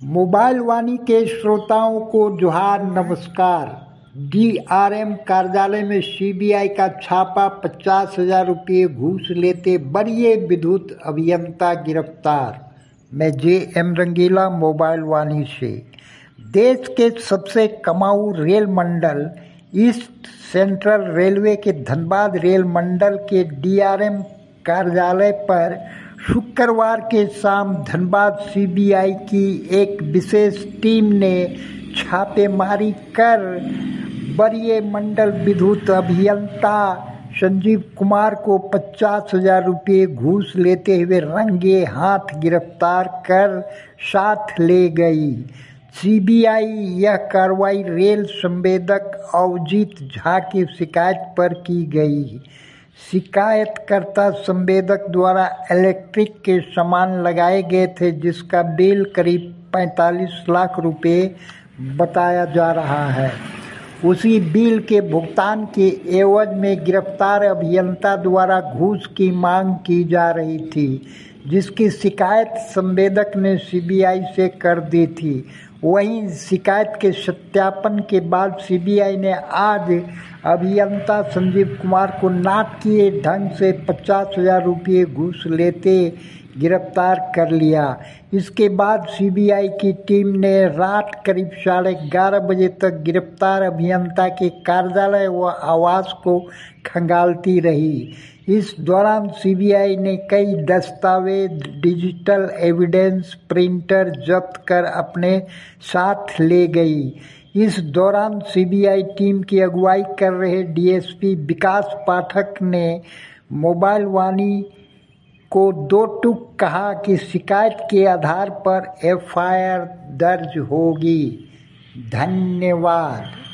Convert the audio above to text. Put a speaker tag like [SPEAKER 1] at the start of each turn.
[SPEAKER 1] Mobile वाणी के श्रोताओं को जोहार नमस्कार। डीआरएम कार्यालय में सीबीआई का छापा, 50,000 रुपये घूस लेते वरीय विद्युत अभियंता गिरफ्तार। मैं जे.एम. रंगीला, मोबाइल वाणी से। देश के सबसे कमाऊ रेल मंडल ईस्ट सेंट्रल रेलवे के धनबाद रेल मंडल के डीआरएम कार्यालय पर शुक्रवार के शाम धनबाद सीबीआई की एक विशेष टीम ने छापेमारी कर वरीय मंडल विद्युत अभियंता संजीव कुमार को 50,000 रुपये घूस लेते हुए रंगे हाथ गिरफ्तार कर साथ ले गई। सीबीआई यह कार्रवाई रेल संवेदक अवजीत झा की शिकायत पर की गई। शिकायतकर्ता संवेदक द्वारा इलेक्ट्रिक के सामान लगाए गए थे, जिसका बिल करीब 45 लाख रुपए बताया जा रहा है। उसी बिल के भुगतान के एवज में गिरफ्तार अभियंता द्वारा घूस की मांग की जा रही थी, जिसकी शिकायत संवेदक ने सीबीआई से कर दी थी। वहीं शिकायत के सत्यापन के बाद सीबीआई ने आज अभियंता संजीव कुमार को नाटकीय ढंग से 50,000 रुपये घूस लेते गिरफ्तार कर लिया। इसके बाद सीबीआई की टीम ने रात करीब 11:30 बजे तक गिरफ्तार अभियंता के कार्यालय व आवास को खंगालती रही। इस दौरान सीबीआई ने कई दस्तावेज, डिजिटल एविडेंस, प्रिंटर जब्त कर अपने साथ ले गई। इस दौरान सीबीआई टीम की अगुवाई कर रहे डीएसपी विकास पाठक ने मोबाइल वाणी को दो टूक कहा कि शिकायत के आधार पर एफआईआर दर्ज होगी। धन्यवाद।